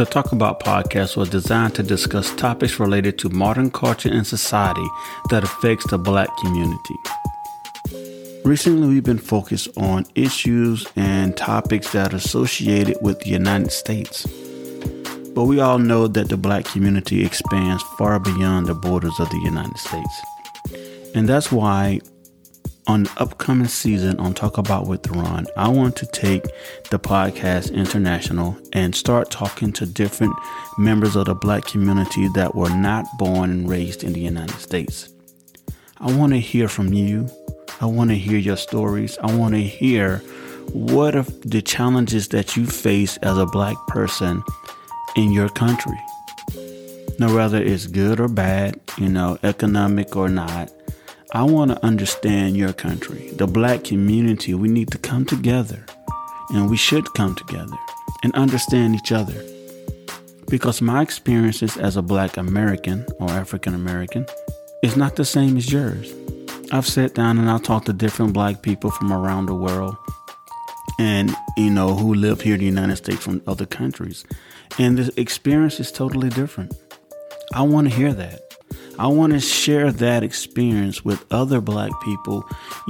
The Talk About podcast was designed to discuss topics related to modern culture and society that affects the Black community. Recently, we've been focused on issues and topics that are associated with the United States. But we all know that the Black community expands far beyond the borders of the United States. And that's why on the upcoming season on Talk About with Ron, I want to take the podcast international and start talking to different members of the Black community that were not born and raised in the United States. I want to hear from you. I want to hear your stories. I want to hear what are the challenges that you face as a Black person in your country. Now, whether it's good or bad, economic or not, I want to understand your country. The Black community, we need to come together, and we should come together and understand each other. Because my experiences as a Black American or African American is not the same as yours. I've sat down and I've talked to different Black people from around the world and, who live here in the United States from other countries. And the experience is totally different. I want to hear that. I want to share that experience with other Black people.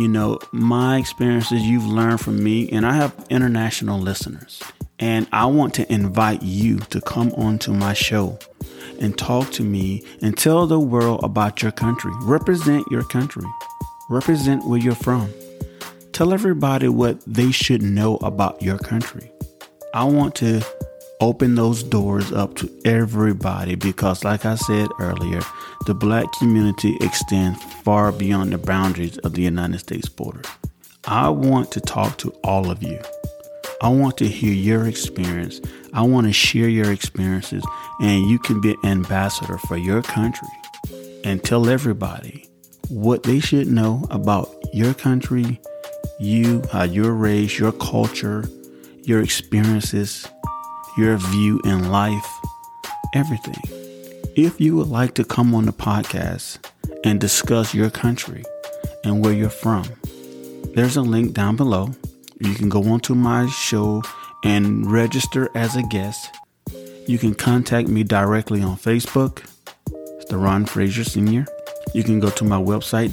My experiences you've learned from me, and I have international listeners. And I want to invite you to come onto my show and talk to me and tell the world about your country. Represent your country. Represent where you're from. Tell everybody what they should know about your country. I want to open those doors up to everybody because, like I said earlier, the Black community extends far beyond the boundaries of the United States border. I want to talk to all of you. I want to hear your experience. I want to share your experiences, and you can be an ambassador for your country and tell everybody what they should know about your country, you, how you're raised, your culture, your experiences, your view in life, everything. If you would like to come on the podcast and discuss your country and where you're from, there's a link down below. You can go onto my show and register as a guest. You can contact me directly on Facebook. It's the Ron Frazier Sr. You can go to my website,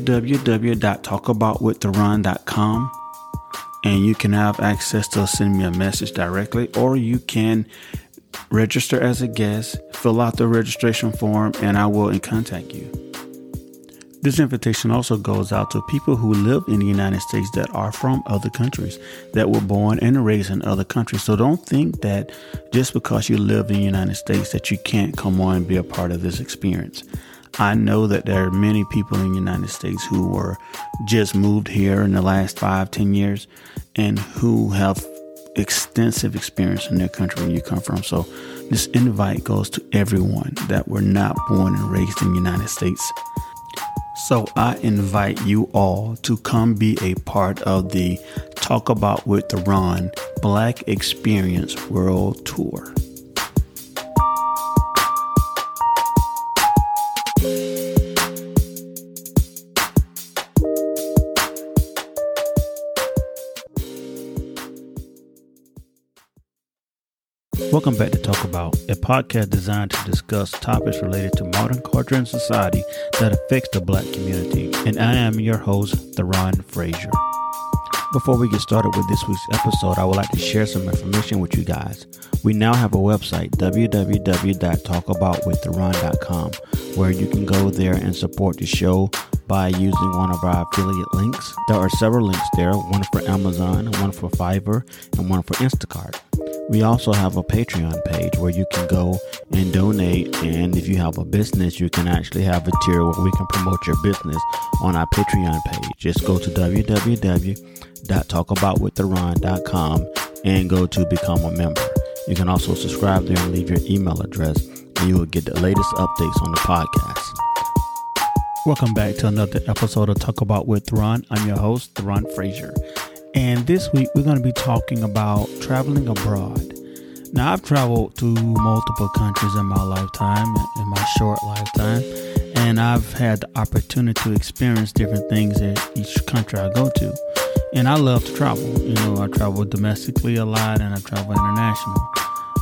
www.talkaboutwiththeron.com. And you can have access to send me a message directly, or you can register as a guest, fill out the registration form, and I will contact you. This invitation also goes out to people who live in the United States that are from other countries, that were born and raised in other countries. So don't think that just because you live in the United States that you can't come on and be a part of this experience. I know that there are many people in the United States who were just moved here in the last 5-10 years and who have extensive experience in their country where you come from. So this invite goes to everyone that were not born and raised in the United States. So I invite you all to come be a part of the Talk About with the Ron Black Experience World Tour. Welcome back to Talk About, a podcast designed to discuss topics related to modern culture and society that affects the Black community. And I am your host, the Ron Frazier. Before we get started with this week's episode, I would like to share some information with you guys. We now have a website, www.talkaboutwiththeron.com, where you can go there and support the show by using one of our affiliate links. There are several links there, one for Amazon, one for Fiverr, and one for Instacart. We also have a Patreon page where you can go and donate, and if you have a business, you can actually have a tier where we can promote your business on our Patreon page. Just go to www.talkaboutwiththeron.com and go to become a member. You can also subscribe there and leave your email address, and you will get the latest updates on the podcast. Welcome back to another episode of Talk About with Ron. I'm your host, Ron Frazier. And this week, we're going to be talking about traveling abroad. Now, I've traveled to multiple countries in my lifetime, in my short lifetime, and I've had the opportunity to experience different things in each country I go to. And I love to travel. I travel domestically a lot, and I travel international.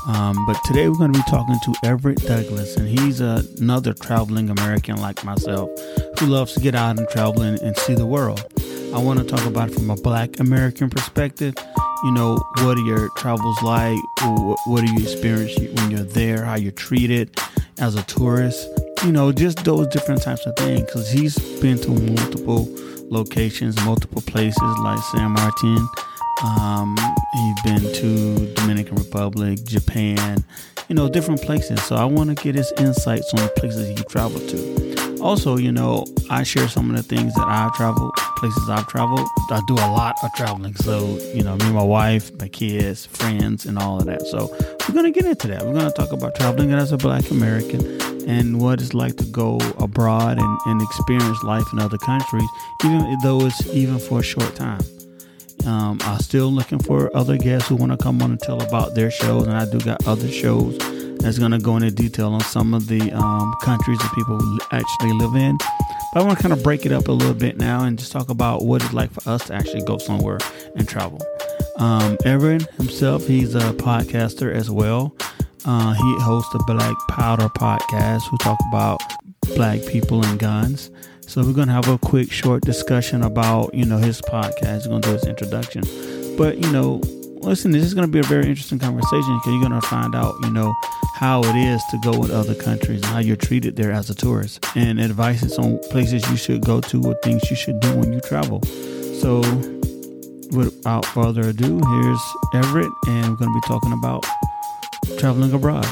But today we're going to be talking to Everett Douglas, and he's another traveling American like myself who loves to get out and travel and see the world. I want to talk about it from a Black American perspective. You know, what are your travels like? What do you experience when you're there? How you're treated as a tourist? You know, just those different types of things. Because he's been to multiple locations, multiple places like San Martin. He's been to Dominican Republic, Japan, you know, different places. So I want to get his insights on the places he traveled to. Also, you know, I share some of the things that I've traveled, places I've traveled. I do a lot of traveling. So, you know, me and my wife, my kids, friends, and all of that. So we're going to get into that. We're going to talk about traveling as a Black American and what it's like to go abroad and experience life in other countries, even though it's even for a short time. I'm still looking for other guests who want to come on and tell about their shows. And I do got other shows that's going to go into detail on some of the countries that people actually live in. But I want to kind of break it up a little bit now and just talk about what it's like for us to actually go somewhere and travel. Everett himself, he's a podcaster as well. He hosts the Black Powder podcast, who talk about Black people and guns. So we're going to have a quick, short discussion about, you know, his podcast. We're going to do his introduction. But, you know, listen, this is going to be a very interesting conversation because you're going to find out, you know, how it is to go in other countries and how you're treated there as a tourist, and advices on places you should go to or things you should do when you travel. So without further ado, here's Everett, and we're going to be talking about traveling abroad.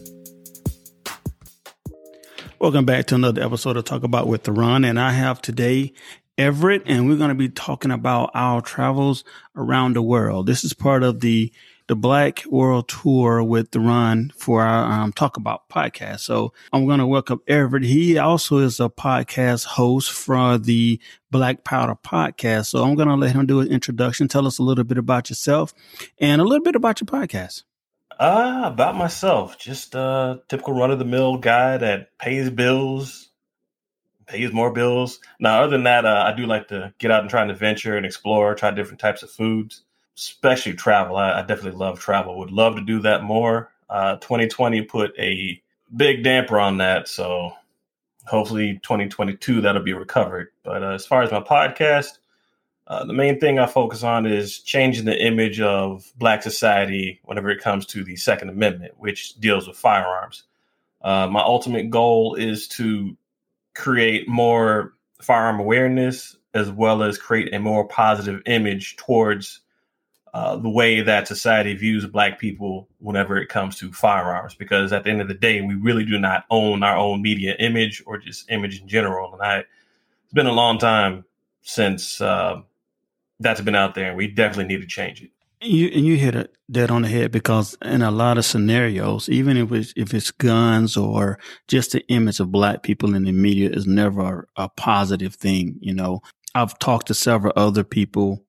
Welcome back to another episode of Talk About with Theron, and I have today Everett, and we're going to be talking about our travels around the world. This is part of the Black World Tour with Theron for our Talk About podcast. So I'm going to welcome Everett. He also is a podcast host for the Black Powder podcast. So I'm going to let him do an introduction. Tell us a little bit about yourself and a little bit about your podcast. About myself, just a typical run-of-the-mill guy that pays bills, pays more bills. Now, other than that, I do like to get out and try an adventure and explore, try different types of foods, especially travel. I definitely love travel. Would love to do that more. 2020 put a big damper on that, so hopefully 2022 that'll be recovered. But as far as my podcast, the main thing I focus on is changing the image of Black society whenever it comes to the Second Amendment, which deals with firearms. My ultimate goal is to create more firearm awareness, as well as create a more positive image towards the way that society views Black people whenever it comes to firearms. Because at the end of the day, we really do not own our own media image or just image in general. And it's been a long time since that's been out there, and we definitely need to change it. You hit that on the head, because in a lot of scenarios, even if it's guns or just the image of Black people in the media, is never a positive thing. You know, I've talked to several other people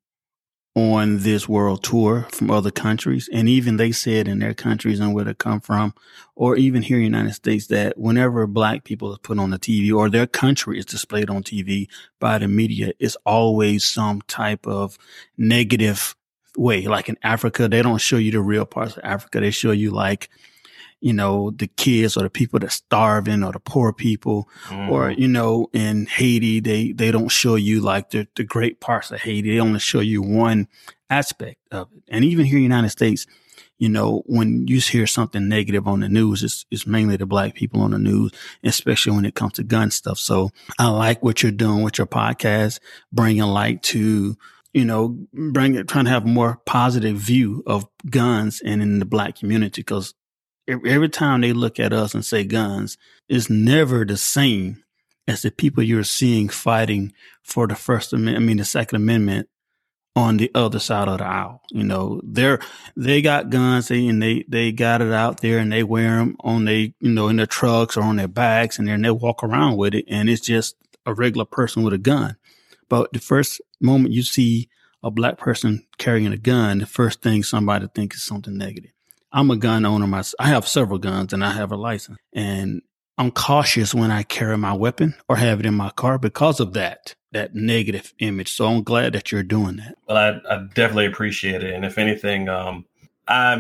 on this world tour from other countries, and even they said in their countries and where they come from, or even here in the United States, that whenever Black people is put on the TV or their country is displayed on TV by the media, it's always some type of negative way. Like in Africa, they don't show you the real parts of Africa. They show you, like, you know, the kids or the people that's starving or the poor people. Or, you know, in Haiti, they don't show you like the great parts of Haiti. They only show you one aspect of it. And even here in the United States, you know, when you hear something negative on the news, it's mainly the Black people on the news, especially when it comes to gun stuff. So I like what you're doing with your podcast, bringing light to, you know, trying to have a more positive view of guns and in the Black community, because every time they look at us and say guns, it's never the same as the people you're seeing fighting for the the Second Amendment on the other side of the aisle. You know, they got guns and they got it out there and they wear them on in their trucks or on their backs, and then they walk around with it, and it's just a regular person with a gun. But the first moment you see a Black person carrying a gun, the first thing somebody thinks is something negative. I'm a gun owner myself. I have several guns and I have a license, and I'm cautious when I carry my weapon or have it in my car because of that negative image. So I'm glad that you're doing that. Well, I definitely appreciate it. And if anything, I'm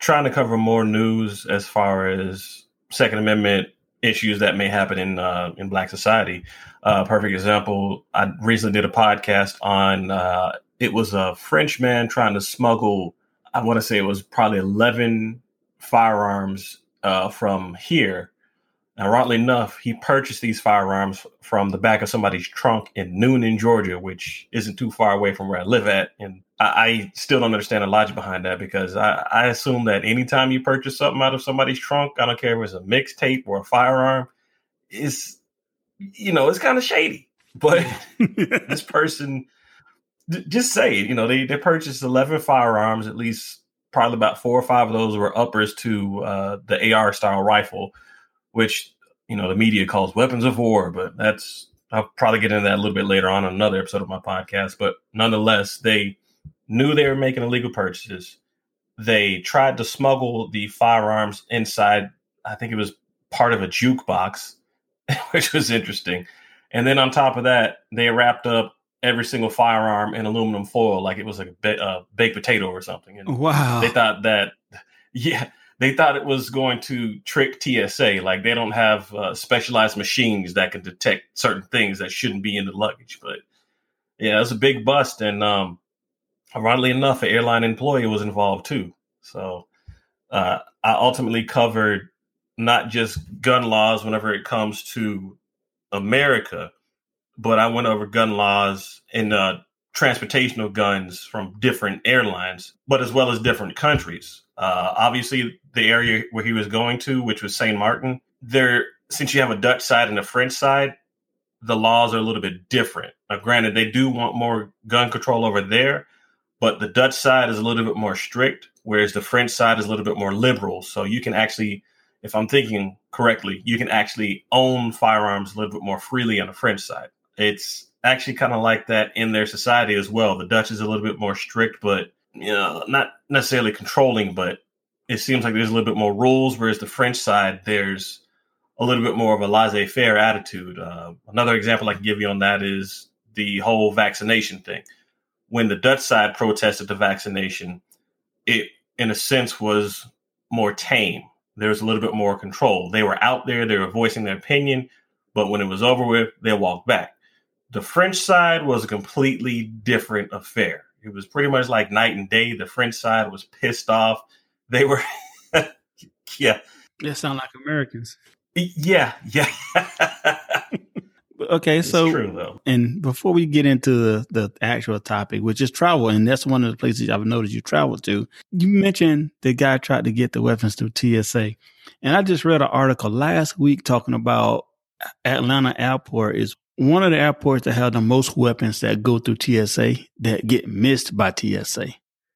trying to cover more news as far as Second Amendment issues that may happen in Black society. Perfect example, I recently did a podcast on it was a French man trying to smuggle, I want to say it was probably 11 firearms from here. Ironically enough, he purchased these firearms from the back of somebody's trunk in Noonan, Georgia, which isn't too far away from where I live at. And I still don't understand the logic behind that, because I assume that anytime you purchase something out of somebody's trunk, I don't care if it's a mixtape or a firearm, it's kind of shady. But this person, just say it, they purchased 11 firearms, at least probably about 4 or 5 of those were uppers to the AR style rifle, which, the media calls weapons of war, but I'll probably get into that a little bit later on in another episode of my podcast. But nonetheless, they knew they were making illegal purchases. They tried to smuggle the firearms inside, I think it was part of a jukebox, which was interesting. And then on top of that, they wrapped up every single firearm in aluminum foil like it was like a baked potato or something. And wow. They thought that, they thought it was going to trick TSA. Like, they don't have specialized machines that can detect certain things that shouldn't be in the luggage. But yeah, it was a big bust. And ironically enough, an airline employee was involved too. So I ultimately covered not just gun laws whenever it comes to America, but I went over gun laws and transportation of guns from different airlines, but as well as different countries. Obviously, the area where he was going to, which was St. Martin, since you have a Dutch side and a French side, the laws are a little bit different. Now, granted, they do want more gun control over there, but the Dutch side is a little bit more strict, whereas the French side is a little bit more liberal. So you can actually, if I'm thinking correctly, you can actually own firearms a little bit more freely on the French side. It's actually kind of like that in their society as well. The Dutch is a little bit more strict, but not necessarily controlling, but it seems like there's a little bit more rules, whereas the French side, there's a little bit more of a laissez-faire attitude. Another example I can give you on that is the whole vaccination thing. When the Dutch side protested the vaccination, it, in a sense, was more tame. There was a little bit more control. They were out there, they were voicing their opinion, but when it was over with, they walked back. The French side was a completely different affair. It was pretty much like night and day. The French side was pissed off. They were, yeah. They sound like Americans. Yeah. Okay, it's so true, though. And before we get into the actual topic, which is travel, and that's one of the places I've noticed you traveled to, you mentioned the guy tried to get the weapons through TSA. And I just read an article last week talking about Atlanta Airport is one of the airports that have the most weapons that go through TSA that get missed by TSA,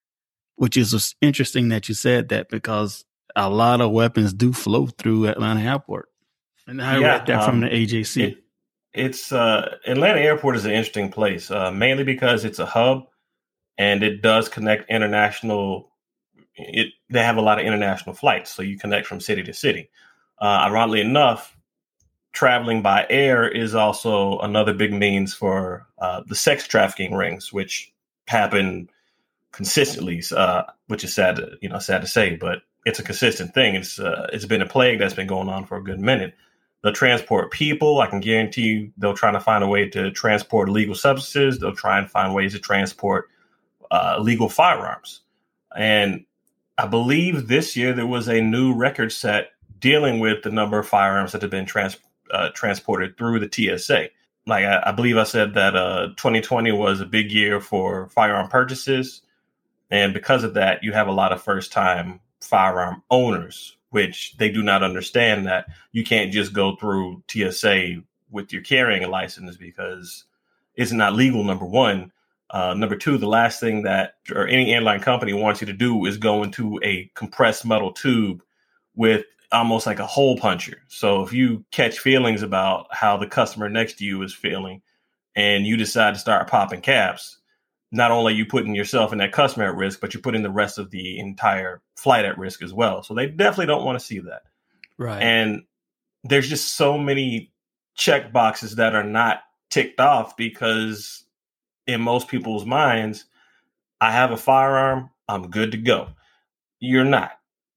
which is interesting that you said that, because a lot of weapons do flow through Atlanta Airport. And I read that from the AJC. It's Atlanta Airport is an interesting place, mainly because it's a hub and it does connect international. They have a lot of international flights, so you connect from city to city. Ironically enough, traveling by air is also another big means for the sex trafficking rings, which happen consistently, which is sad to say, but it's a consistent thing. It's been a plague that's been going on for a good minute. They'll transport people. I can guarantee you they'll try to find a way to transport illegal substances. They'll try and find ways to transport illegal firearms. And I believe this year there was a new record set dealing with the number of firearms that have been transported through the TSA. Like I believe I said that 2020 was a big year for firearm purchases. And because of that, you have a lot of first-time firearm owners, which they do not understand that you can't just go through TSA with your carrying a license because it's not legal, number one. Number two, the last thing that or any airline company wants you to do is go into a compressed metal tube with almost like a hole puncher. So if you catch feelings about how the customer next to you is feeling and you decide to start popping caps, not only are you putting yourself and that customer at risk, but you're putting the rest of the entire flight at risk as well. So they definitely don't want to see that. Right. And there's just so many check boxes that are not ticked off because in most people's minds, I have a firearm, I'm good to go. You're not.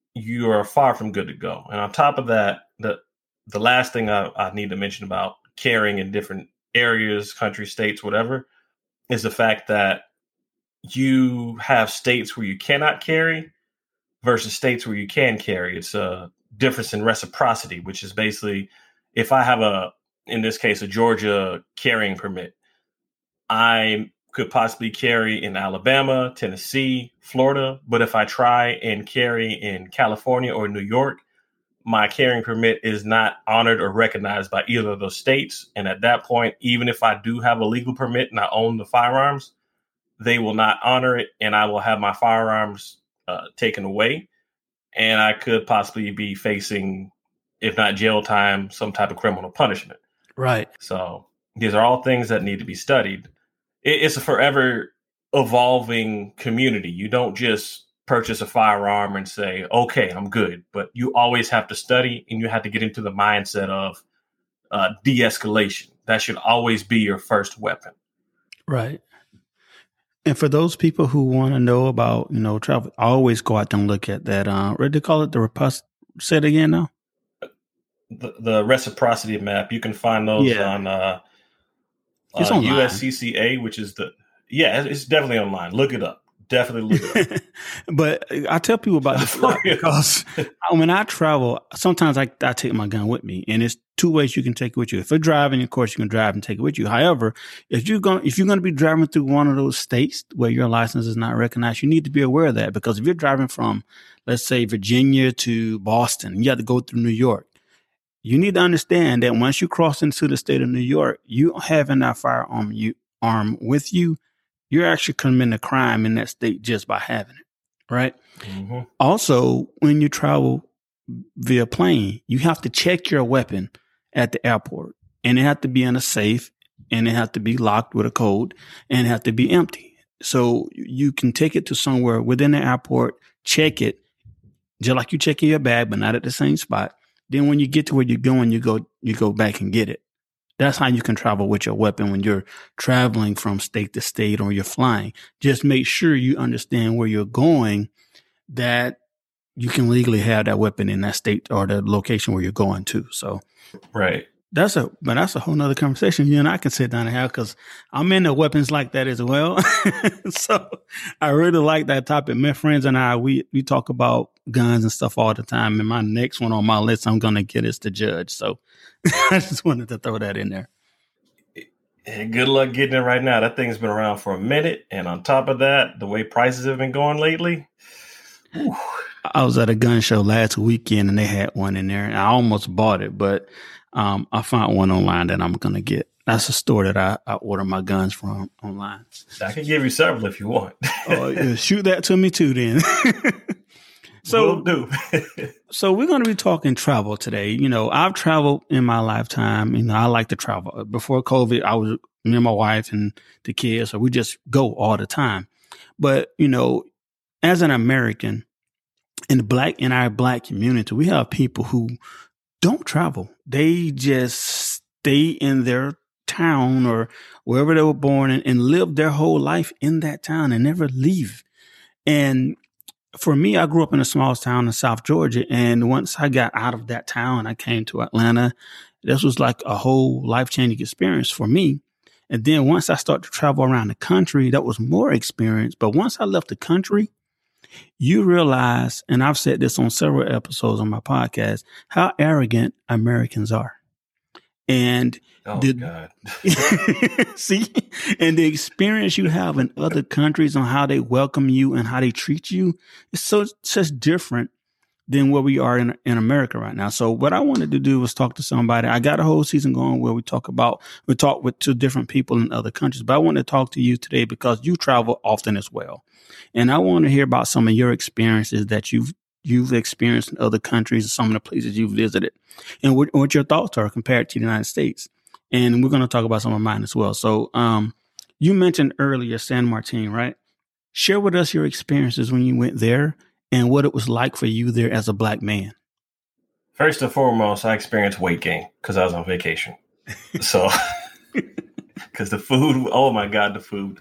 you are far from good to go. And on top of that, the last thing I need to mention about carrying in different areas, countries, states, whatever, is the fact that you have states where you cannot carry versus states where you can carry. It's a difference in reciprocity, which is basically if I have in this case, a Georgia carrying permit, I could possibly carry in Alabama, Tennessee, Florida. But if I try and carry in California or New York, my carrying permit is not honored or recognized by either of those states. And at that point, even if I do have a legal permit and I own the firearms, they will not honor it, and I will have my firearms taken away. And I could possibly be facing, if not jail time, some type of criminal punishment. Right. So these are all things that need to be studied. It's a forever evolving community. You don't just purchase a firearm and say, okay, I'm good. But you always have to study, and you have to get into the mindset of de-escalation. That should always be your first weapon. Right. And for those people who want to know about, travel, always go out there and look at that. What do they call it? Say it again now. The reciprocity map. You can find those on it's online. USCCA, which is it's definitely online. Look it up. Definitely look it up. But I tell people about this because when I travel, sometimes I take my gun with me, and it's two ways you can take it with you. If you're driving, of course, you can drive and take it with you. However, if you're going to be driving through one of those states where your license is not recognized, you need to be aware of that, because if you're driving from, let's say, Virginia to Boston, you have to go through New York. You need to understand that once you cross into the state of New York, you having that firearm with you, you're actually committing a crime in that state just by having it, right? Mm-hmm. Also, when you travel via plane, you have to check your weapon at the airport, and it has to be in a safe, and it has to be locked with a code, and it has to be empty. So you can take it to somewhere within the airport, check it, just like you check in your bag, but not at the same spot. Then when you get to where you're going, you go back and get it. That's how you can travel with your weapon when you're traveling from state to state or you're flying. Just make sure you understand where you're going, that you can legally have that weapon in that state or the location where you're going to. So, right. That's a whole nother conversation you and I can sit down and have, because I'm into weapons like that as well. So I really like that topic. My friends and I, we talk about guns and stuff all the time. And my next one on my list I'm going to get is the judge. So I just wanted to throw that in there. And good luck getting it right now. That thing's been around for a minute. And on top of that, the way prices have been going lately. Whew. I was at a gun show last weekend and they had one in there, and I almost bought it, but I found one online that I'm going to get. That's a store that I order my guns from online. I can give you several if you want. Shoot that to me too then. So, will do. So we're going to be talking travel today. I've traveled in my lifetime. I like to travel. Before COVID, I was me and my wife and the kids, so we just go all the time. But, as an American in our black community, we have people who don't travel. They just stay in their town or wherever they were born and live their whole life in that town and never leave. And for me, I grew up in a small town in South Georgia. And once I got out of that town, I came to Atlanta. This was like a whole life-changing experience for me. And then once I started to travel around the country, that was more experience. But once I left the country, you realize, and I've said this on several episodes on my podcast, how arrogant Americans are. And God. See, and the experience you have in other countries on how they welcome you and how they treat you is such different than where we are in America right now. So what I wanted to do was talk to somebody. I got a whole season going where we talk with two different people in other countries, but I want to talk to you today because you travel often as well. And I want to hear about some of your experiences that you've experienced in other countries, some of the places you've visited, and what your thoughts are compared to the United States. And we're going to talk about some of mine as well. So you mentioned earlier San Martin, right? Share with us your experiences when you went there and what it was like for you there as a black man. First and foremost, I experienced weight gain because I was on vacation. So, because the food, oh my God, the food.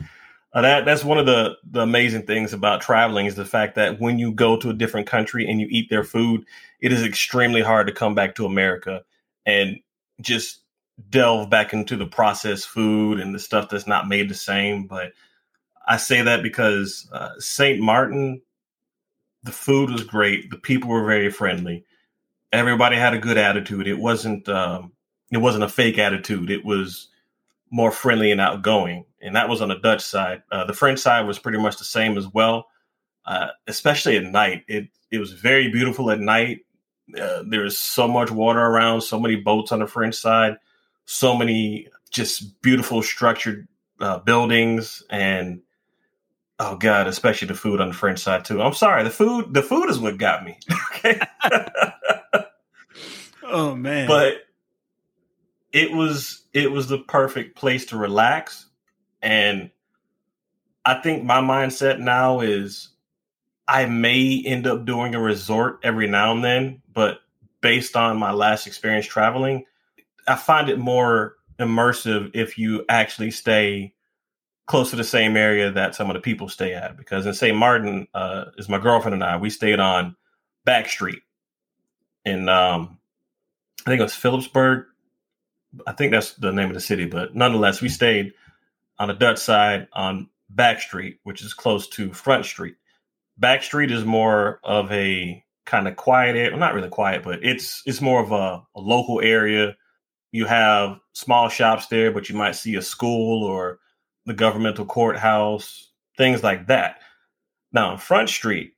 That's one of the amazing things about traveling is the fact that when you go to a different country and you eat their food, it is extremely hard to come back to America and just delve back into the processed food and the stuff that's not made the same. But I say that because St. Martin, the food was great. The people were very friendly. Everybody had a good attitude. It wasn't a fake attitude. It was more friendly and outgoing. And that was on the Dutch side. The French side was pretty much the same as well, especially at night. It was very beautiful at night. There was so much water around, so many boats on the French side, so many just beautiful structured buildings. And oh God, especially the food on the French side too. I'm sorry, the food is what got me. Okay. Oh man. But it was the perfect place to relax. And I think my mindset now is I may end up doing a resort every now and then, but based on my last experience traveling, I find it more immersive if you actually stay close to the same area that some of the people stay at. Because in St. Martin, is my girlfriend and I, we stayed on Back Street in, I think it was Philipsburg. I think that's the name of the city, but nonetheless, we stayed on the Dutch side on Back Street, which is close to Front Street. Back Street is more of a kind of quiet area. Well, not really quiet, but it's more of a local area. You have small shops there, but you might see a school or the governmental courthouse, things like that. Now, Front Street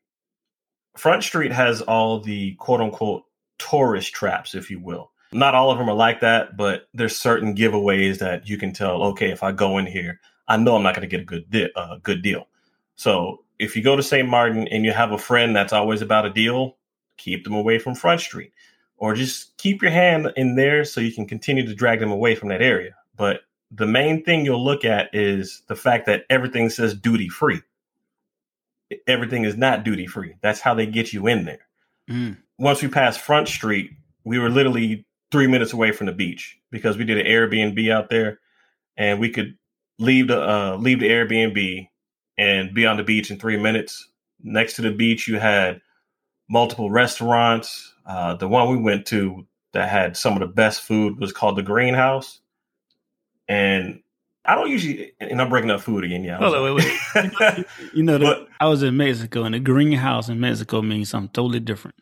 has all the quote unquote tourist traps, if you will. Not all of them are like that, but there's certain giveaways that you can tell, okay, if I go in here, I know I'm not going to get a good deal. So if you go to St. Martin and you have a friend that's always about a deal, keep them away from Front Street, or just keep your hand in there so you can continue to drag them away from that area. But the main thing you'll look at is the fact that everything says duty free. Everything is not duty free. That's how they get you in there. Mm. Once we passed Front Street, we were literally 3 minutes away from the beach because we did an Airbnb out there, and we could leave the Airbnb and be on the beach in 3 minutes. Next to the beach, you had multiple restaurants. The one we went to that had some of the best food was called the Greenhouse. And I don't usually, and I'm breaking up food again. Yeah. Hold on, wait. But I was in Mexico, and the Greenhouse in Mexico means something totally different.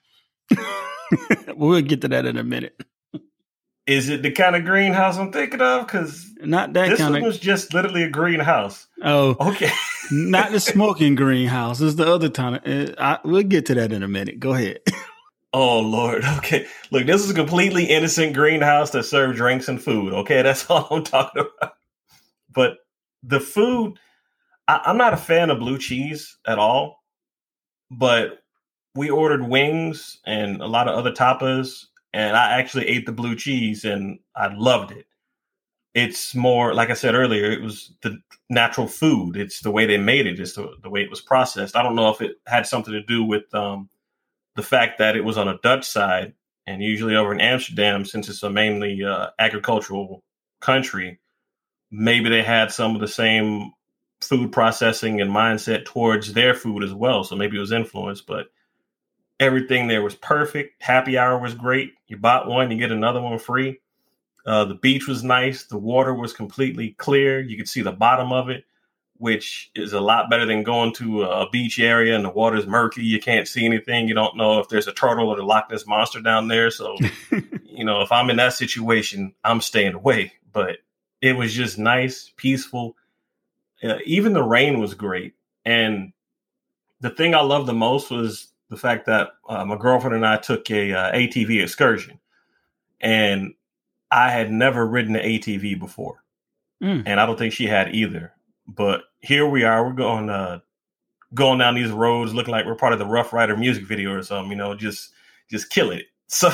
We'll get to that in a minute. Is it the kind of greenhouse I'm thinking of? Because not that this kind one was just literally a greenhouse. Oh, okay. Not the smoking greenhouse. It's the other time. We'll get to that in a minute. Go ahead. Oh, Lord. Okay. Look, this is a completely innocent greenhouse that serves drinks and food. Okay. That's all I'm talking about. But the food, I'm not a fan of blue cheese at all. But we ordered wings and a lot of other tapas. And I actually ate the blue cheese and I loved it. It's more, like I said earlier, it was the natural food. It's the way they made it. It's the way it was processed. I don't know if it had something to do with the fact that it was on a Dutch side, and usually over in Amsterdam, since it's a mainly agricultural country, maybe they had some of the same food processing and mindset towards their food as well. So maybe it was influenced, but everything there was perfect. Happy hour was great. You bought one, you get another one free. The beach was nice. The water was completely clear. You could see the bottom of it, which is a lot better than going to a beach area and the water's murky. You can't see anything. You don't know if there's a turtle or the Loch Ness Monster down there. So, if I'm in that situation, I'm staying away. But it was just nice, peaceful. Even the rain was great. And the thing I loved the most was the fact that my girlfriend and I took a ATV excursion, and I had never ridden an ATV before, and I don't think she had either. But here we are, we're going down these roads, looking like we're part of the Rough Rider music video or something. Just killing it. So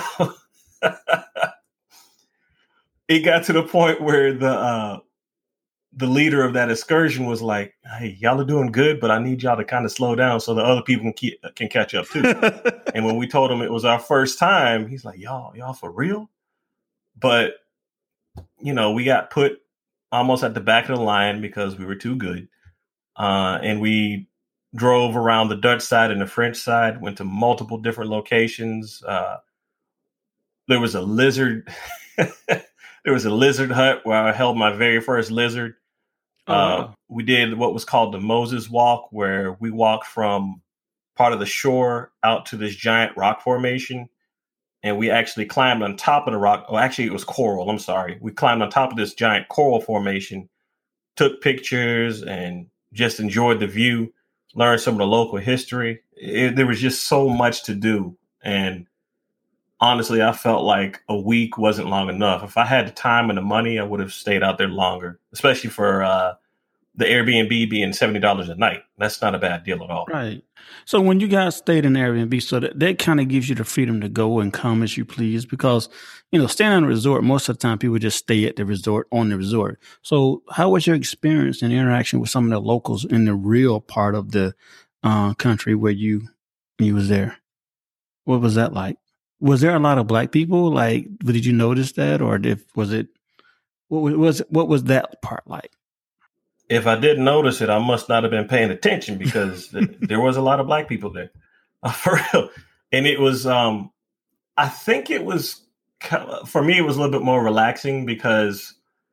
it got to the point where the leader of that excursion was like, "Hey, y'all are doing good, but I need y'all to kind of slow down so the other people can catch up too." And when we told him it was our first time, he's like, "Y'all for real?" But we got put almost at the back of the line because we were too good. And we drove around the Dutch side and the French side, went to multiple different locations. There was a lizard. There was a lizard hut where I held my very first lizard. Wow. We did what was called the Moses Walk, where we walked from part of the shore out to this giant rock formation. And we actually climbed on top of the rock. Oh, actually, it was coral. I'm sorry. We climbed on top of this giant coral formation, took pictures, and just enjoyed the view, learned some of the local history. There was just so much to do. And honestly, I felt like a week wasn't long enough. If I had the time and the money, I would have stayed out there longer, especially for the Airbnb being $70 a night. That's not a bad deal at all. Right. So when you guys stayed in Airbnb, so that kind of gives you the freedom to go and come as you please, because, staying on a resort, most of the time people just stay at the resort, on the resort. So how was your experience and interaction with some of the locals in the real part of the country where you was there? What was that like? Was there a lot of Black people? Like, did you notice that, or what was that part like? If I didn't notice it, I must not have been paying attention, because there was a lot of Black people there, for real. And it was, I think it was, for me, it was a little bit more relaxing, because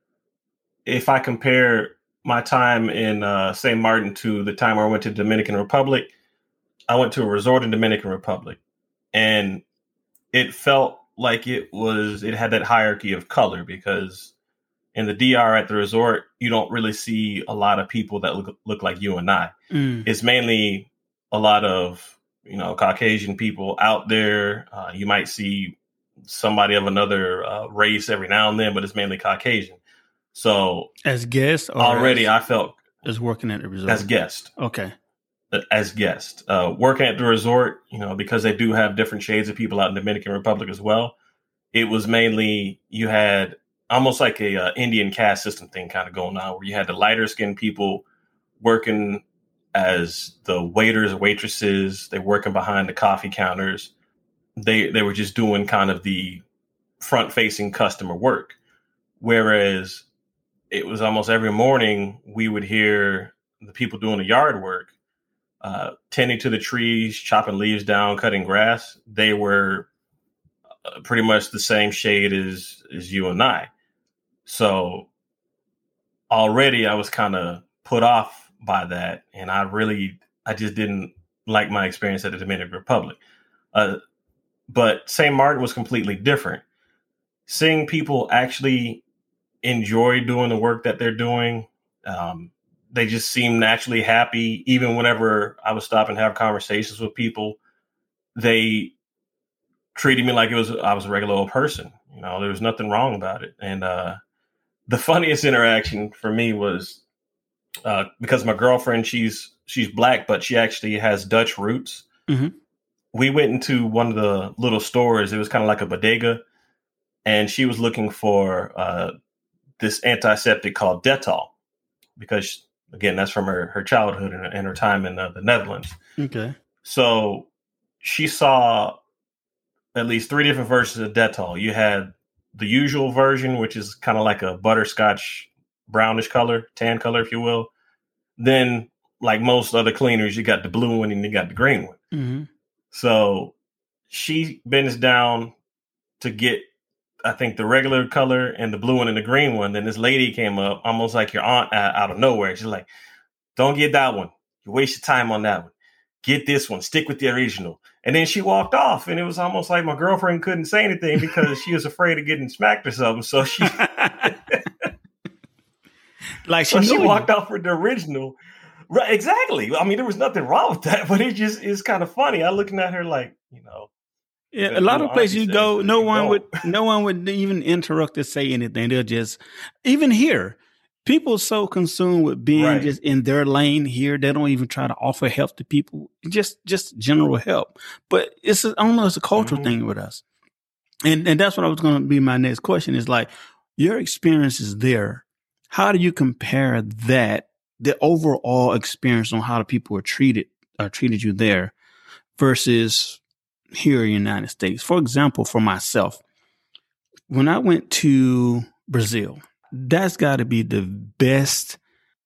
if I compare my time in St. Martin to the time where I went to Dominican Republic, I went to a resort in Dominican Republic, and it felt like it had that hierarchy of color, because in the DR at the resort, you don't really see a lot of people that look like you and I. It's mainly a lot of, Caucasian people out there. You might see somebody of another race every now and then, but it's mainly Caucasian. So as guests, already I felt as working at the resort as guest. Okay. As guest, working at the resort, because they do have different shades of people out in Dominican Republic as well. It was mainly, you had almost like a Indian caste system thing kind of going on, where you had the lighter skinned people working as the waiters, waitresses. They're working behind the coffee counters. They were just doing kind of the front facing customer work. Whereas it was almost every morning we would hear the people doing the yard work, tending to the trees, chopping leaves down, cutting grass. They were pretty much the same shade as you and I. So already I was kind of put off by that. And I just didn't like my experience at the Dominican Republic. But St. Martin was completely different. Seeing people actually enjoy doing the work that they're doing. They just seem naturally happy. Even whenever I would stop and have conversations with people, they treated me like I was a regular old person. There was nothing wrong about it. And the funniest interaction for me was because my girlfriend, she's Black, but she actually has Dutch roots. Mm-hmm. We went into one of the little stores. It was kind of like a bodega, and she was looking for this antiseptic called Dettol, because again, that's from her childhood and her time in the Netherlands. Okay. So she saw at least 3 different versions of Dettol. You had the usual version, which is kind of like a butterscotch brownish color, tan color, if you will. Then, like most other cleaners, you got the blue one and you got the green one. Mm-hmm. So she bends down to get, I think, the regular color and the blue one and the green one. Then this lady came up, almost like your aunt out of nowhere. She's like, "Don't get that one. You waste your time on that one. Get this one. Stick with the original." And then she walked off, and it was almost like my girlfriend couldn't say anything because she was afraid of getting smacked or something. So she, she walked off with the original. Right? Exactly. I mean, there was nothing wrong with that, but it's kind of funny. I looking at her like, Yeah, a lot of places you go, no one would even interrupt to say anything. They'll just, even here, people so consumed with being just in their lane here, they don't even try to offer help to people, just general help. But I don't know, it's a cultural thing with us. And that's what I was going to be my next question is like, your experiences there, how do you compare that, the overall experience on how the people are treated you there versus here in the United States? For example, for myself, when I went to Brazil, that's got to be the best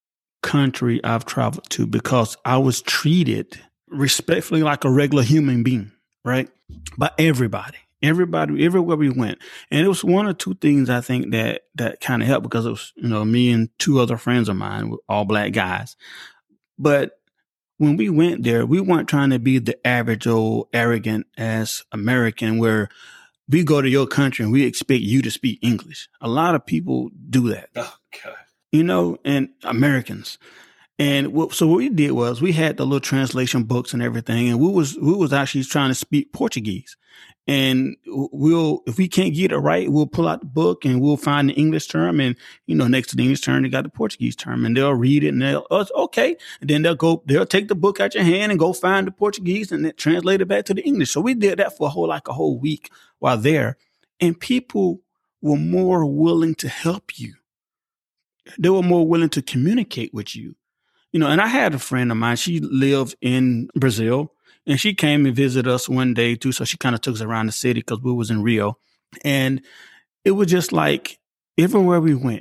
country I've traveled to because I was treated respectfully like a regular human being, right? By everybody, everywhere we went. And it was one or two things I think that kind of helped because it was, me and two other friends of mine, all black guys. But when we went there, we weren't trying to be the average old arrogant ass American where we go to your country and we expect you to speak English. A lot of people do that. Oh, God. And Americans. And so what we did was we had the little translation books and everything, and we was actually trying to speak Portuguese. And if we can't get it right, we'll pull out the book and we'll find the English term, and next to the English term, they got the Portuguese term, and they'll read it and it's okay. And then they'll take the book out your hand and go find the Portuguese and then translate it back to the English. So we did that for a whole week while there, and people were more willing to help you. They were more willing to communicate with you. And I had a friend of mine, she lived in Brazil, and she came and visited us one day too. So she kind of took us around the city because we was in Rio. And it was just like everywhere we went,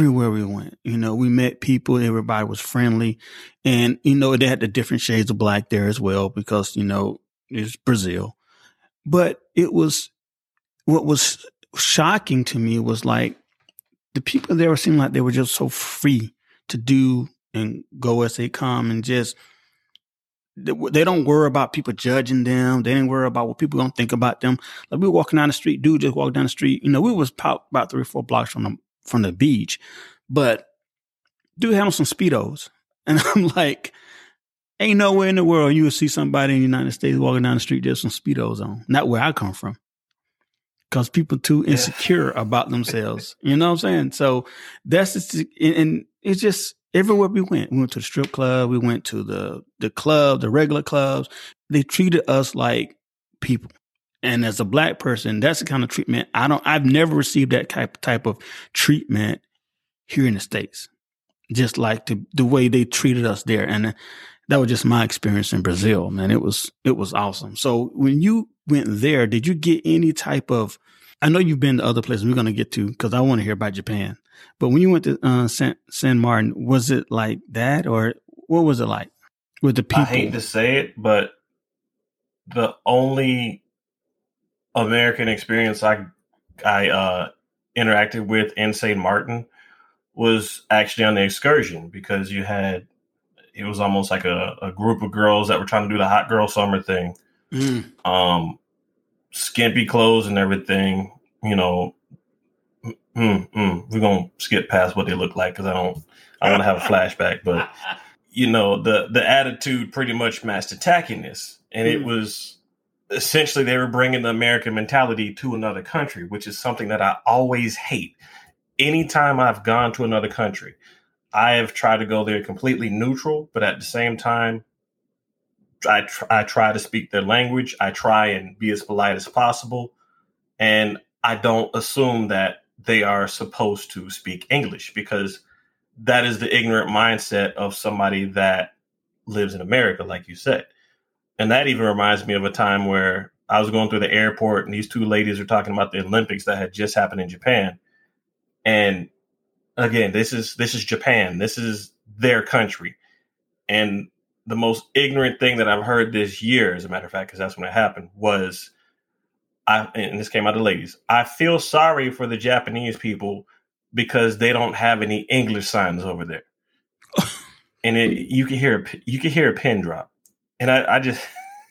we met people, everybody was friendly. And, they had the different shades of black there as well because, it's Brazil. But what was shocking to me was like the people there seemed like they were just so free to do and go as they come, and just they don't worry about people judging them. They didn't worry about what people gonna think about them. Like we were walking down the street, dude just walked down the street. We was about 3 or 4 blocks from the beach, but dude had on some Speedos, and I'm like, ain't nowhere in the world you would see somebody in the United States walking down the street just some Speedos on. Not where I come from. Because people too insecure about themselves. You know what I'm saying? So that's just, and it's just everywhere we went. We went to the strip club. We went to the club, the regular clubs. They treated us like people. And as a black person, that's the kind of treatment I've never received that type of treatment here in the States. Just like the way they treated us there. And that was just my experience in Brazil, man. It was awesome. So when you went there, did you get any type of, I know you've been to other places we're going to get to because I want to hear about Japan, but when you went to San Martin, was it like that, or what was it like with the people? I hate to say it, but the only American experience I interacted with in St. Martin was actually on the excursion, because it was almost like a group of girls that were trying to do the hot girl summer thing. Skimpy clothes and everything, we're going to skip past what they look like because I want to have a flashback, but the attitude pretty much matched the tackiness. And it was essentially, they were bringing the American mentality to another country, which is something that I always hate. Anytime I've gone to another country, I have tried to go there completely neutral, but at the same time, I try to speak their language. I try and be as polite as possible. And I don't assume that they are supposed to speak English, because that is the ignorant mindset of somebody that lives in America, like you said. And that even reminds me of a time where I was going through the airport and these two ladies were talking about the Olympics that had just happened in Japan. And again, this is Japan. This is their country. And the most ignorant thing that I've heard this year, as a matter of fact, because that's when it happened, was, and this came out of ladies, I feel sorry for the Japanese people because they don't have any English signs over there. And you can hear a pin drop. And I just,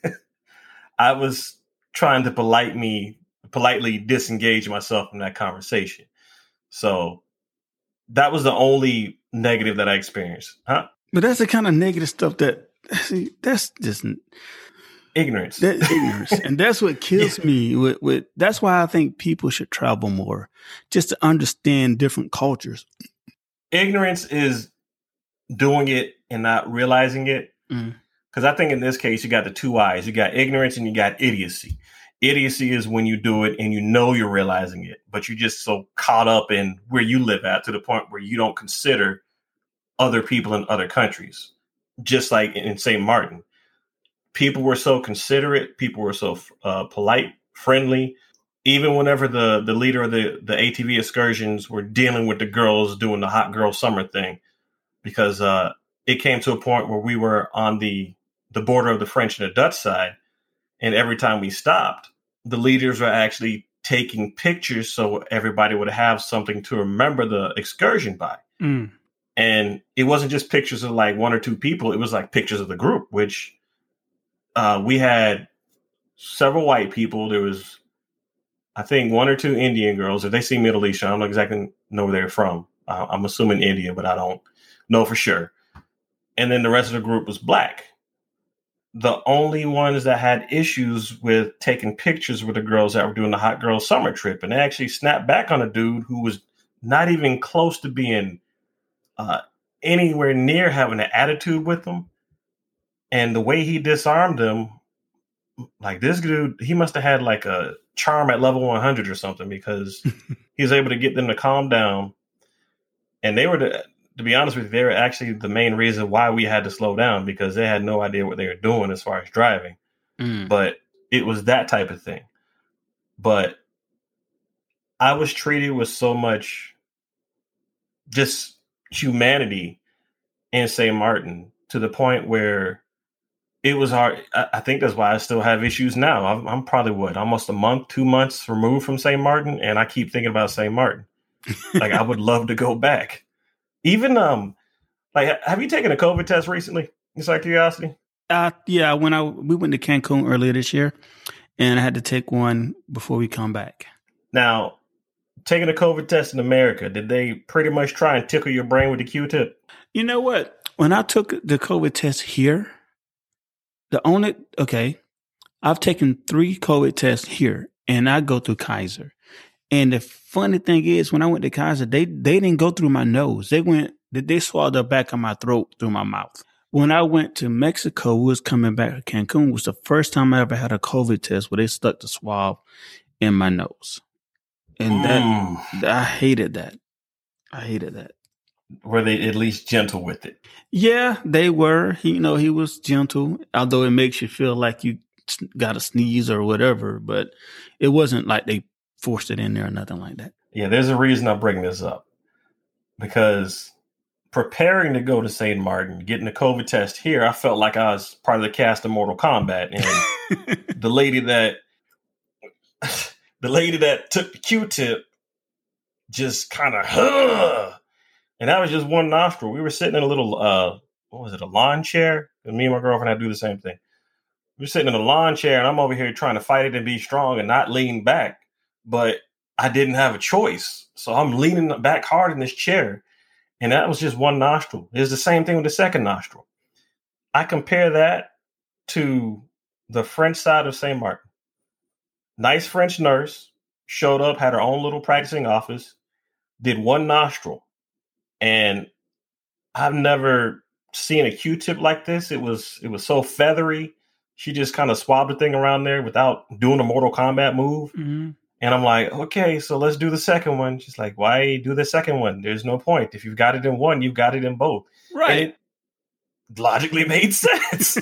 I was trying to politely disengage myself from that conversation. So that was the only negative that I experienced. Huh? But that's the kind of negative stuff that's just ignorance. That's ignorance. And that's what kills me with that's why I think people should travel more, just to understand different cultures. Ignorance is doing it and not realizing it. Because I think in this case, you got the two I's. You got ignorance and you got idiocy. Idiocy is when you do it and you're realizing it, but you're just so caught up in where you live at to the point where you don't consider other people in other countries. Just like in St. Martin, people were so considerate. People were so polite, friendly. Even whenever the leader of the ATV excursions were dealing with the girls doing the hot girl summer thing, because it came to a point where we were on the border of the French and the Dutch side. And every time we stopped, the leaders were actually taking pictures so everybody would have something to remember the excursion by. Mm. And it wasn't just pictures of like one or two people. It was like pictures of the group, which we had several white people. There was, I think, one or two Indian girls. If they see Middle Eastern, I don't exactly know where they're from. I'm assuming India, but I don't know for sure. And then the rest of the group was black. The only ones that had issues with taking pictures were the girls that were doing the hot girl summer trip. And they actually snapped back on a dude who was not even close to being anywhere near having an attitude with them. And the way he disarmed them, like this dude, he must have had like a charm at level 100 or something, because he was able to get them to calm down. And they were, to be honest with you, they were actually the main reason why we had to slow down, because they had no idea what they were doing as far as driving. But it was that type of thing. But I was treated with so much just humanity in St. Martin, to the point where it was hard. I think that's why I still have issues now. I'm probably almost a month, 2 months removed from St. Martin, and I keep thinking about St. Martin. Like, I would love to go back. Even like, have you taken a COVID test recently? Just out of curiosity. Yeah, we went to Cancun earlier this year, and I had to take one before we come back. Now, taking a COVID test in America, did they pretty much try and tickle your brain with the Q-tip? You know what? When I took the COVID test here, I've taken 3 COVID tests here, and I go through Kaiser. And the funny thing is, when I went to Kaiser, they didn't go through my nose. They swallowed the back of my throat through my mouth. When I went to Mexico, we was coming back to Cancun, was the first time I ever had a COVID test where they stuck the swab in my nose. And I hated that. Were they at least gentle with it? Yeah, they were. He was gentle, although it makes you feel like you got to sneeze or whatever. But it wasn't like they forced it in there or nothing like that. Yeah, there's a reason I'm bringing this up. Because preparing to go to St. Martin, getting a COVID test here, I felt like I was part of the cast of Mortal Kombat. And the lady that took the Q-tip just kind of, and that was just one nostril. We were sitting in a little, a lawn chair? And me and my girlfriend had to do the same thing. We were sitting in a lawn chair, and I'm over here trying to fight it and be strong and not lean back. But I didn't have a choice. So I'm leaning back hard in this chair. And that was just one nostril. It's the same thing with the second nostril. I compare that to the French side of St. Martin. Nice French nurse showed up, had her own little practicing office, did one nostril. And I've never seen a Q-tip like this. It was so feathery. She just kind of swabbed the thing around there without doing a Mortal Kombat move. Mm-hmm. And I'm like, okay, so let's do the second one. She's like, why do the second one? There's no point. If you've got it in one, you've got it in both. Right. And it logically made sense.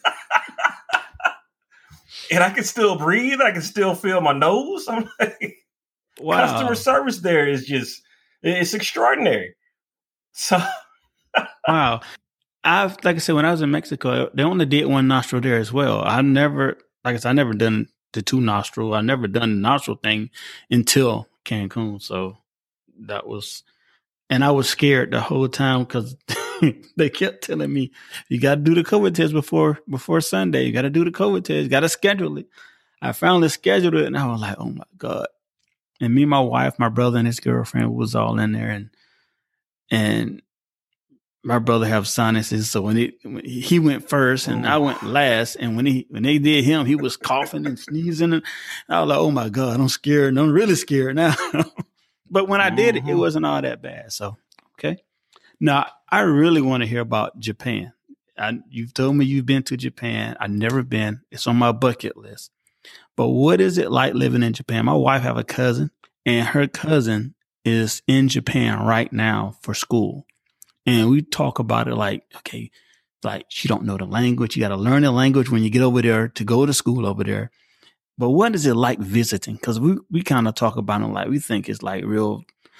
And I can still breathe. I can still feel my nose. I'm like, wow. Customer service there is just, it's extraordinary. So, wow. Like I said, when I was in Mexico, they only did one nostril there as well. I never done the 2 nostril. I never done the nostril thing until Cancun. So that was, and I was scared the whole time because they kept telling me, you got to do the COVID test before Sunday. You got to do the COVID test. You got to schedule it. I finally scheduled it, and I was like, oh my God. And me, my wife, my brother, and his girlfriend was all in there, and my brother have sinuses, so when he went first and I went last, and when they did him, he was coughing and sneezing, and I was like, "Oh my God, I'm scared! I'm really scared now." But when I did it, it wasn't all that bad. So, okay. Now I really want to hear about Japan. You've told me you've been to Japan. I've never been. It's on my bucket list. But what is it like living in Japan? My wife have a cousin, and her cousin is in Japan right now for school. And we talk about it like, okay, like she don't know the language. You got to learn the language when you get over there to go to school over there. But what is it like visiting? Because we kind of talk about it like we think it's like real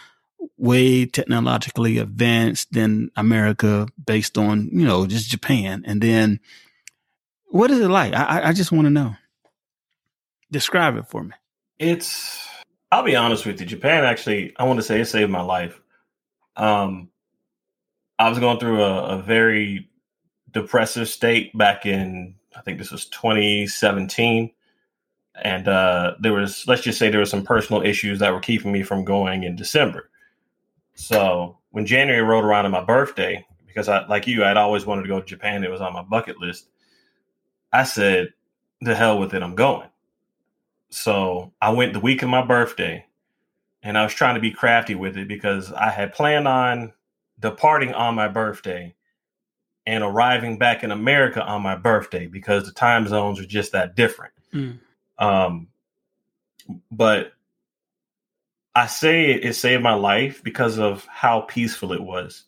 way technologically advanced than America based on, just Japan. And then what is it like? I just want to know. Describe it for me. I'll be honest with you. Japan actually, I want to say it saved my life. I was going through a very depressive state back in, I think this was 2017. And let's just say there were some personal issues that were keeping me from going in December. So when January rolled around on my birthday, because I'd always wanted to go to Japan. It was on my bucket list. I said, the hell with it, I'm going. So I went the week of my birthday, and I was trying to be crafty with it because I had planned on departing on my birthday and arriving back in America on my birthday because the time zones are just that different. But I say it saved my life because of how peaceful it was.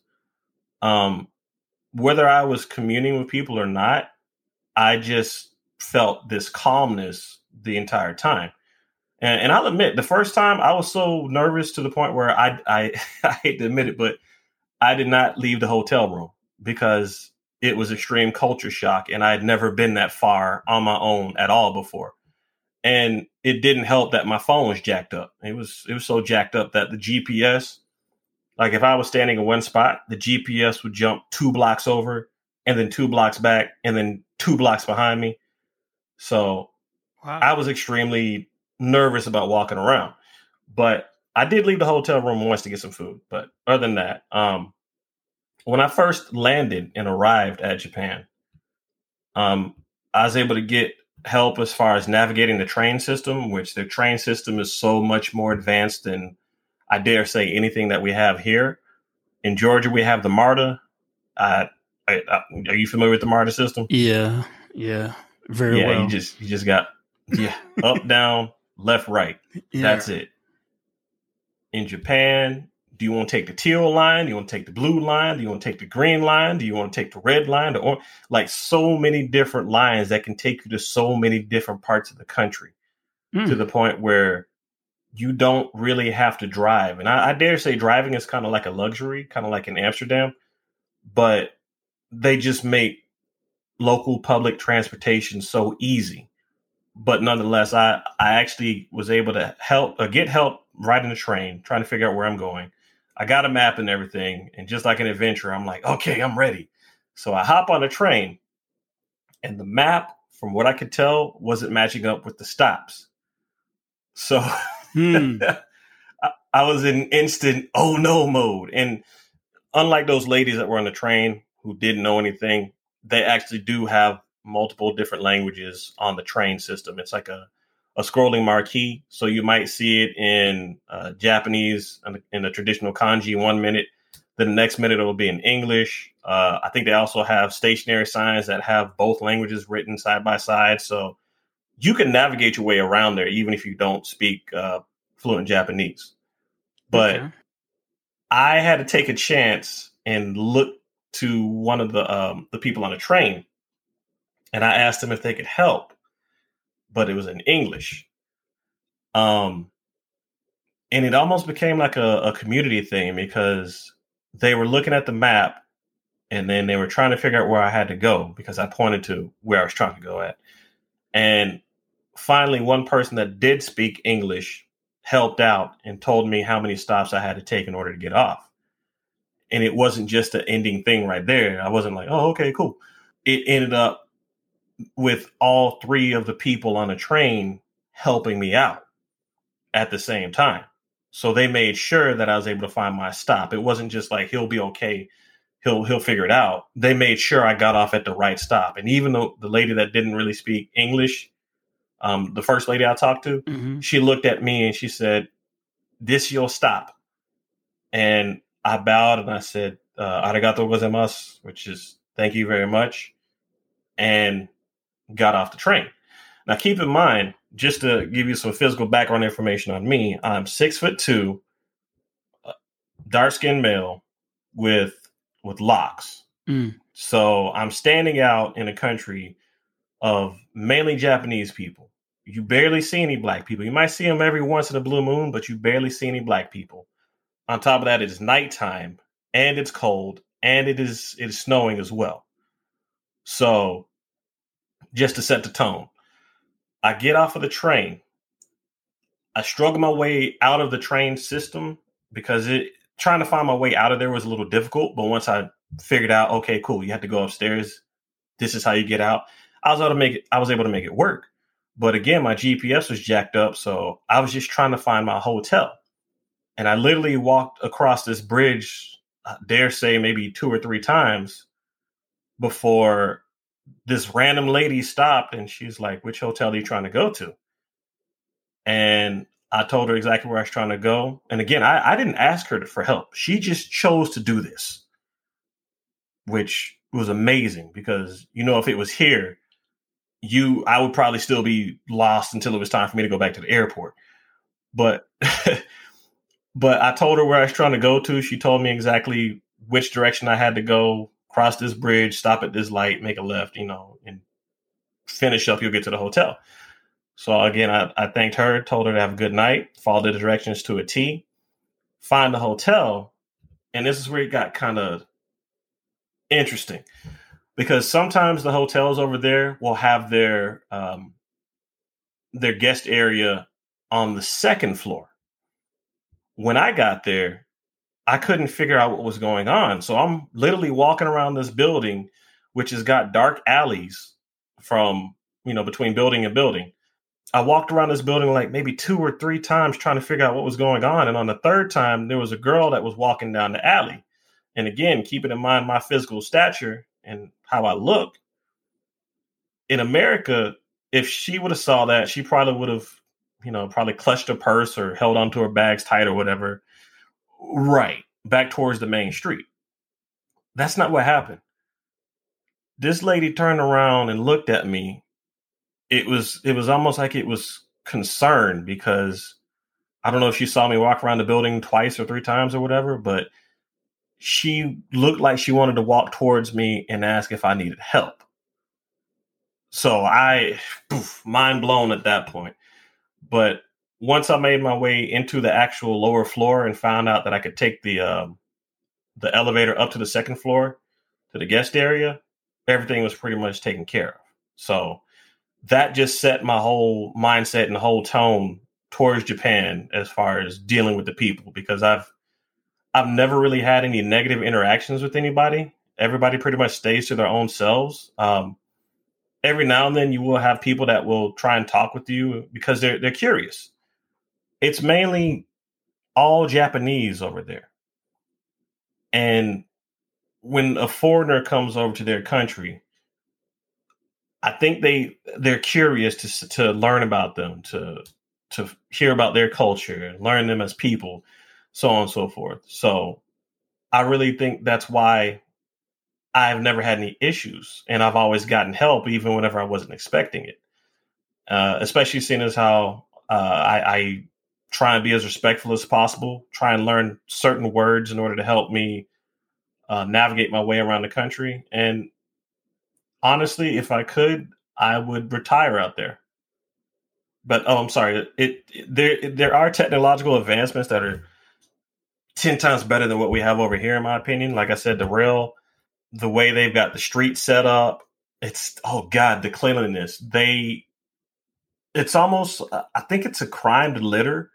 Whether I was communing with people or not, I just felt this calmness the entire time. And I'll admit, the first time I was so nervous to the point where I hate to admit it, but I did not leave the hotel room because it was extreme culture shock. And I had never been that far on my own at all before. And it didn't help that my phone was jacked up. It was so jacked up that the GPS, like if I was standing in one spot, the GPS would jump 2 blocks over and then 2 blocks back and then 2 blocks behind me. So wow. I was extremely nervous about walking around, but I did leave the hotel room once to get some food. But other than that, when I first landed and arrived at Japan, I was able to get help as far as navigating the train system, which the train system is so much more advanced than I dare say anything that we have here. In Georgia, we have the MARTA. Are you familiar with the MARTA system? Yeah, very well. You just got up, down, left, right. Yeah. That's it. In Japan, do you want to take the teal line? Do you want to take the blue line? Do you want to take the green line? Do you want to take the red line? Or like so many different lines that can take you to so many different parts of the country to the point where you don't really have to drive. And I dare say driving is kind of like a luxury, kind of like in Amsterdam, but they just make local public transportation so easy. But nonetheless, I actually was able to get help riding the train, trying to figure out where I'm going. I got a map and everything. And just like an adventure, I'm like, okay, I'm ready. So I hop on a train and the map, from what I could tell, wasn't matching up with the stops. So I was in instant, oh no mode. And unlike those ladies that were on the train who didn't know anything, they actually do have multiple different languages on the train system. It's like a scrolling marquee. So you might see it in Japanese in the traditional kanji 1 minute. Then the next minute it will be in English. I think they also have stationary signs that have both languages written side by side. So you can navigate your way around there, even if you don't speak fluent Japanese. But I had to take a chance and look to one of the people on the train. And I asked them if they could help, but it was in English. And it almost became like a community thing because they were looking at the map and then they were trying to figure out where I had to go because I pointed to where I was trying to go at. And finally, one person that did speak English helped out and told me how many stops I had to take in order to get off. And it wasn't just an ending thing right there. I wasn't like, oh, okay, cool. It ended up with all 3 of the people on the train helping me out at the same time. So they made sure that I was able to find my stop. It wasn't just like, he'll be okay. He'll figure it out. They made sure I got off at the right stop. And even though the lady that didn't really speak English, the first lady I talked to, she looked at me and she said, "This your stop." And I bowed and I said, "Arigatou gozaimasu," which is thank you very much. And got off the train. Now, keep in mind, just to give you some physical background information on me, I'm 6'2", dark-skinned male with locks. So I'm standing out in a country of mainly Japanese people. You barely see any black people. You might see them every once in a blue moon, but you barely see any black people. On top of that, it is nighttime and it's cold and it is snowing as well. So just to set the tone, I get off of the train. I struggle my way out of the train system because trying to find my way out of there was a little difficult. But once I figured out, okay, cool, you have to go upstairs. This is how you get out. I was able to make it work. But again, my GPS was jacked up. So I was just trying to find my hotel. And I literally walked across this bridge, I dare say maybe 2 or 3 times before this random lady stopped. And she's like, which hotel are you trying to go to? And I told her exactly where I was trying to go. And again, I didn't ask her for help. She just chose to do this, which was amazing because, if it was here, I would probably still be lost until it was time for me to go back to the airport. But but I told her where I was trying to go to. She told me exactly which direction I had to go, cross this bridge, stop at this light, make a left, and finish up. You'll get to the hotel. So again, I thanked her, told her to have a good night, followed the directions to a T, find the hotel. And this is where it got kind of interesting because sometimes the hotels over there will have their guest area on the second floor. When I got there, I couldn't figure out what was going on. So I'm literally walking around this building, which has got dark alleys from, between building and building. I walked around this building like maybe 2 or 3 times trying to figure out what was going on. And on the third time, there was a girl that was walking down the alley. And again, keeping in mind my physical stature and how I look, in America, if she would have saw that, she probably would have, probably clutched her purse or held onto her bags tight or whatever. Right. Back towards the main street. That's not what happened. This lady turned around and looked at me. It was almost like it was concerned because I don't know if she saw me walk around the building twice or 3 times or whatever, but she looked like she wanted to walk towards me and ask if I needed help. So mind blown at that point. But once I made my way into the actual lower floor and found out that I could take the elevator up to the second floor to the guest area, everything was pretty much taken care of. So that just set my whole mindset and the whole tone towards Japan as far as dealing with the people, because I've never really had any negative interactions with anybody. Everybody pretty much stays to their own selves. Every now and then you will have people that will try and talk with you because they're curious. It's mainly all Japanese over there. And when a foreigner comes over to their country, I think they're curious to learn about them, to hear about their culture, learn them as people, so on and so forth. So I really think that's why I've never had any issues, and I've always gotten help even whenever I wasn't expecting it. Especially seeing as how I try and be as respectful as possible, try and learn certain words in order to help me navigate my way around the country. And honestly, if I could, I would retire out there. But I'm sorry. There are technological advancements that are 10 times better than what we have over here, in my opinion. Like I said, the rail, the way they've got the streets set up, the cleanliness. It's almost, I think it's a crime to litter,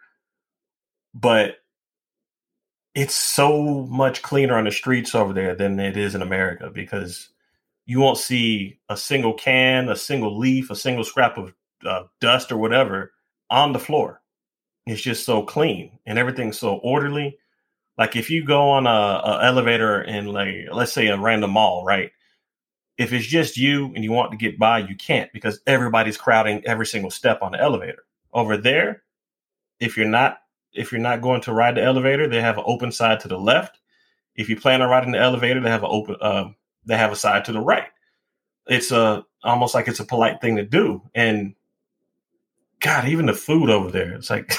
but it's so much cleaner on the streets over there than it is in America, because you won't see a single can, a single leaf, a single scrap of dust or whatever on the floor. It's just so clean and everything's so orderly. Like if you go on a elevator in, like, let's say a random mall, right? If it's just you and you want to get by, you can't, because everybody's crowding every single step on the elevator. Over there, if you're not going to ride the elevator, they have an open side to the left. If you plan on riding the elevator, they have a side to the right. It's almost like it's a polite thing to do. And God, even the food over there, it's like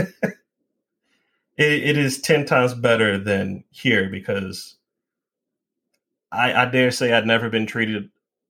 it is 10 times better than here, because I dare say I'd never been treated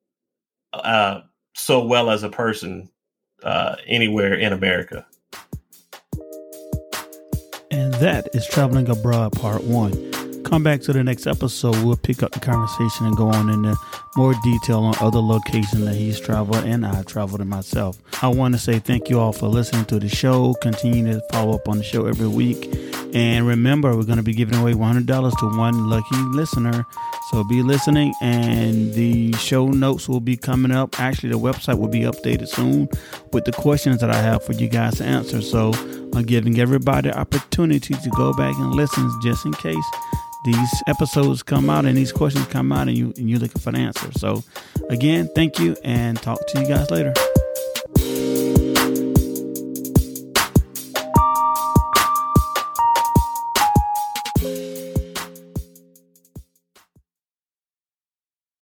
so well as a person anywhere in America. And that is Traveling Abroad Part 1. Come back to the next episode. We'll pick up the conversation and go on into more detail on other locations that he's traveled and I've traveled in myself. I want to say thank you all for listening to the show. Continue to follow up on the show every week. And remember, we're going to be giving away $100 to one lucky listener. So be listening, and the show notes will be coming up. Actually, the website will be updated soon with the questions that I have for you guys to answer. So I'm giving everybody the opportunity to go back and listen just in case these episodes come out and these questions come out and you're looking for an answer. So again, thank you, and talk to you guys later.